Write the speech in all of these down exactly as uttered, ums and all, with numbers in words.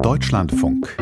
Deutschlandfunk.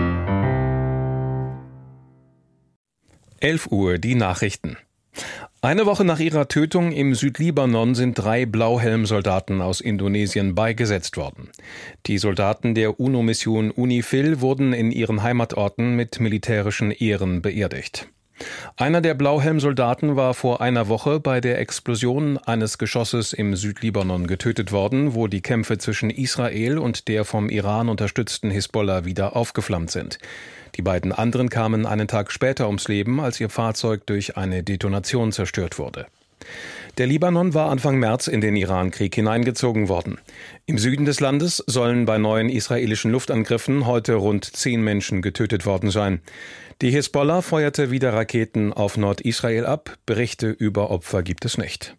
elf Uhr, die Nachrichten. Eine Woche nach ihrer Tötung im Südlibanon sind drei Blauhelm-Soldaten aus Indonesien beigesetzt worden. Die Soldaten der UNO-Mission UNIFIL wurden in ihren Heimatorten mit militärischen Ehren beerdigt. Einer der Blauhelm-Soldaten war vor einer Woche bei der Explosion eines Geschosses im Südlibanon getötet worden, wo die Kämpfe zwischen Israel und der vom Iran unterstützten Hisbollah wieder aufgeflammt sind. Die beiden anderen kamen einen Tag später ums Leben, als ihr Fahrzeug durch eine Detonation zerstört wurde. Der Libanon war Anfang März in den Iran-Krieg hineingezogen worden. Im Süden des Landes sollen bei neuen israelischen Luftangriffen heute rund zehn Menschen getötet worden sein. Die Hisbollah feuerte wieder Raketen auf Nordisrael ab. Berichte über Opfer gibt es nicht.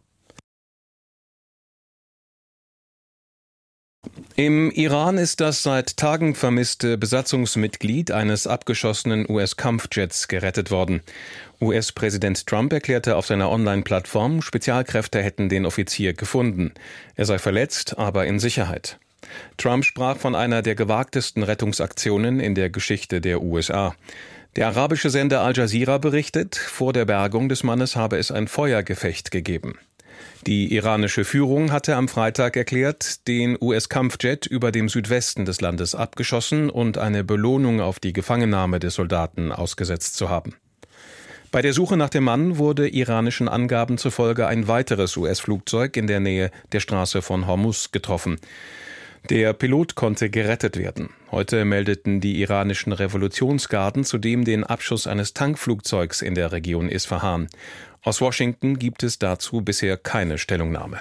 Im Iran ist das seit Tagen vermisste Besatzungsmitglied eines abgeschossenen U S-Kampfjets gerettet worden. U S-Präsident Trump erklärte auf seiner Online-Plattform, Spezialkräfte hätten den Offizier gefunden. Er sei verletzt, aber in Sicherheit. Trump sprach von einer der gewagtesten Rettungsaktionen in der Geschichte der U S A. Der arabische Sender Al Jazeera berichtet, vor der Bergung des Mannes habe es ein Feuergefecht gegeben. Die iranische Führung hatte am Freitag erklärt, den U S-Kampfjet über dem Südwesten des Landes abgeschossen und eine Belohnung auf die Gefangennahme des Soldaten ausgesetzt zu haben. Bei der Suche nach dem Mann wurde iranischen Angaben zufolge ein weiteres U S-Flugzeug in der Nähe der Straße von Hormuz getroffen. Der Pilot konnte gerettet werden. Heute meldeten die iranischen Revolutionsgarden zudem den Abschuss eines Tankflugzeugs in der Region Isfahan. Aus Washington gibt es dazu bisher keine Stellungnahme.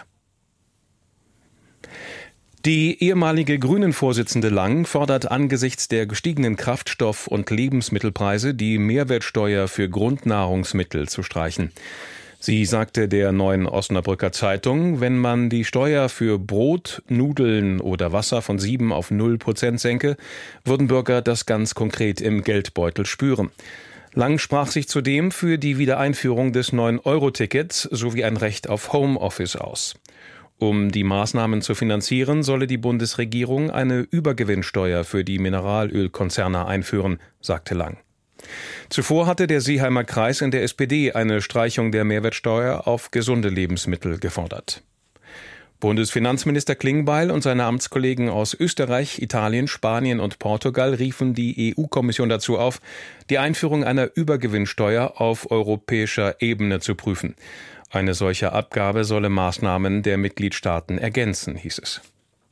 Die ehemalige Grünen-Vorsitzende Lang fordert angesichts der gestiegenen Kraftstoff- und Lebensmittelpreise, die Mehrwertsteuer für Grundnahrungsmittel zu streichen. Sie sagte der Neuen Osnabrücker Zeitung, wenn man die Steuer für Brot, Nudeln oder Wasser von sieben auf null Prozent senke, würden Bürger das ganz konkret im Geldbeutel spüren. Lang sprach sich zudem für die Wiedereinführung des neun Euro Tickets sowie ein Recht auf Homeoffice aus. Um die Maßnahmen zu finanzieren, solle die Bundesregierung eine Übergewinnsteuer für die Mineralölkonzerne einführen, sagte Lang. Zuvor hatte der Seeheimer Kreis in der S P D eine Streichung der Mehrwertsteuer auf gesunde Lebensmittel gefordert. Bundesfinanzminister Klingbeil und seine Amtskollegen aus Österreich, Italien, Spanien und Portugal riefen die E U-Kommission dazu auf, die Einführung einer Übergewinnsteuer auf europäischer Ebene zu prüfen. Eine solche Abgabe solle Maßnahmen der Mitgliedstaaten ergänzen, hieß es.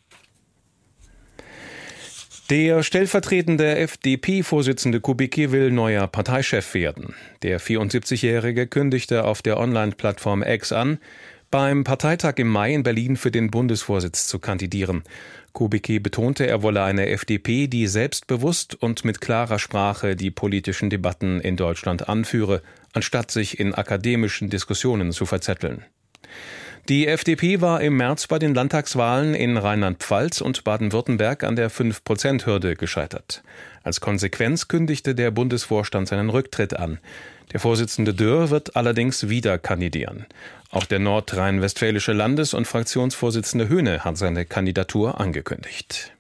Der stellvertretende F D P-Vorsitzende Kubicki will neuer Parteichef werden. Der vierundsiebzigjährige kündigte auf der Online-Plattform X an, beim Parteitag im Mai in Berlin für den Bundesvorsitz zu kandidieren. Kubicki betonte, er wolle eine F D P, die selbstbewusst und mit klarer Sprache die politischen Debatten in Deutschland anführe, anstatt sich in akademischen Diskussionen zu verzetteln. Die F D P war im März bei den Landtagswahlen in Rheinland-Pfalz und Baden-Württemberg an der fünf Prozent Hürde gescheitert. Als Konsequenz kündigte der Bundesvorstand seinen Rücktritt an. Der Vorsitzende Dürr wird allerdings wieder kandidieren. Auch der nordrhein-westfälische Landes- und Fraktionsvorsitzende Höhne hat seine Kandidatur angekündigt.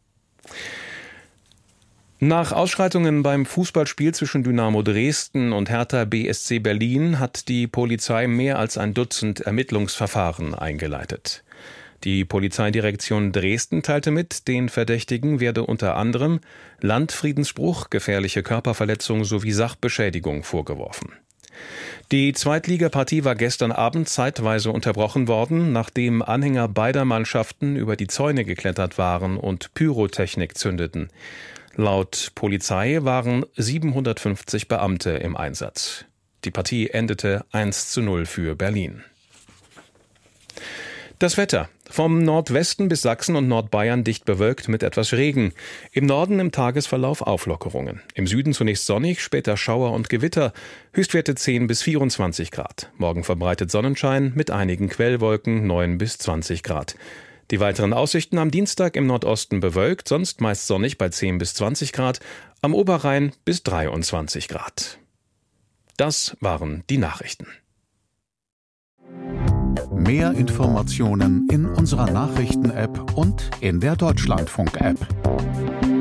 Nach Ausschreitungen beim Fußballspiel zwischen Dynamo Dresden und Hertha B S C Berlin hat die Polizei mehr als ein Dutzend Ermittlungsverfahren eingeleitet. Die Polizeidirektion Dresden teilte mit, den Verdächtigen werde unter anderem Landfriedensbruch, gefährliche Körperverletzung sowie Sachbeschädigung vorgeworfen. Die Zweitligapartie war gestern Abend zeitweise unterbrochen worden, nachdem Anhänger beider Mannschaften über die Zäune geklettert waren und Pyrotechnik zündeten. Laut Polizei waren siebenhundertfünfzig Beamte im Einsatz. Die Partie endete eins zu null für Berlin. Das Wetter. Vom Nordwesten bis Sachsen und Nordbayern dicht bewölkt mit etwas Regen. Im Norden im Tagesverlauf Auflockerungen. Im Süden zunächst sonnig, später Schauer und Gewitter. Höchstwerte zehn bis vierundzwanzig Grad. Morgen verbreitet Sonnenschein mit einigen Quellwolken, neun bis zwanzig Grad. Die weiteren Aussichten am Dienstag im Nordosten bewölkt, sonst meist sonnig bei zehn bis zwanzig Grad, am Oberrhein bis dreiundzwanzig Grad. Das waren die Nachrichten. Mehr Informationen in unserer Nachrichten-App und in der Deutschlandfunk-App.